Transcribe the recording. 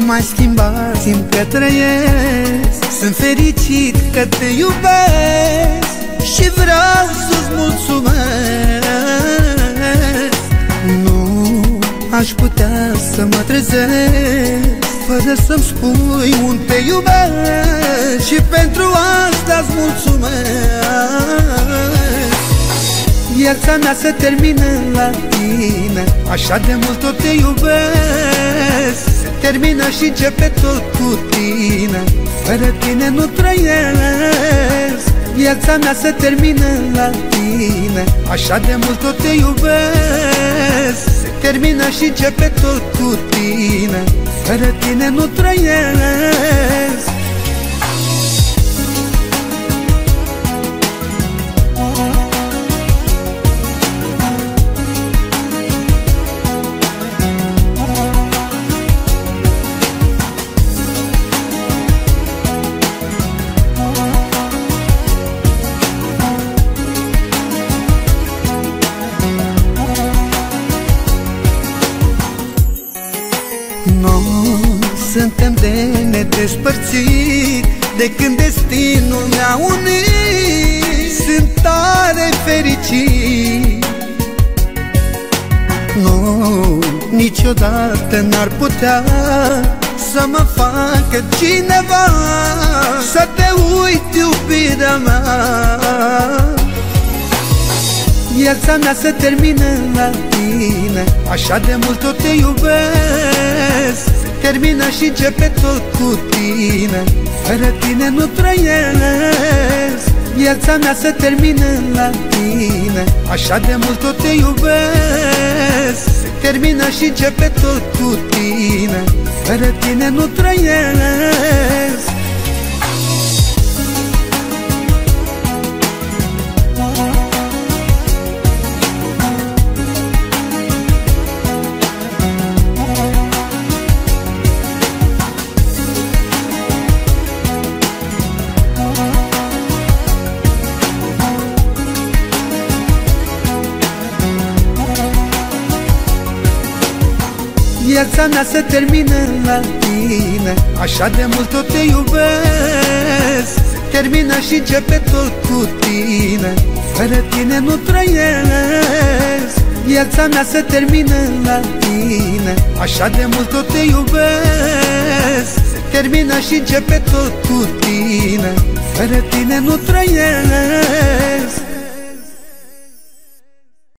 mai schimbat, simt că trăiesc. Sunt fericit că te iubesc și vreau să-ți mulțumesc. Nu aș putea să mă trezesc fără să-mi spui un te iubesc, și pentru asta-ți mulțumesc. Viața mea se termină la tine, așa de mult tot te iubesc. Se termină și începe tot cu tine, fără tine nu trăiesc. Viața mea se termină la tine, așa de mult tot te iubesc. Se termină și începe tot cu tine, fără tine nu trăiesc. Noi suntem de nedespărțit de când destinul ne-a unit. Sunt tare fericit. Nu, niciodată n-ar putea să mă facă cineva să te uit, iubirea mea. Viața mea se termină la tine, așa de mult tot te iubesc. Se termină și începe tot cu tine, fără tine nu trăiesc. Viața mea se termină la tine, așa de mult tot te iubesc. Se termină și începe tot cu tine, fără tine nu trăiesc. Viața mea se termină la tine, așa de mult tot te iubesc. Se termină și începe tot cu tine, fără tine nu trăiesc. Viața mea se termină la tine, așa de mult tot te iubesc. Se termină și începe tot cu tine, fără tine nu trăiesc.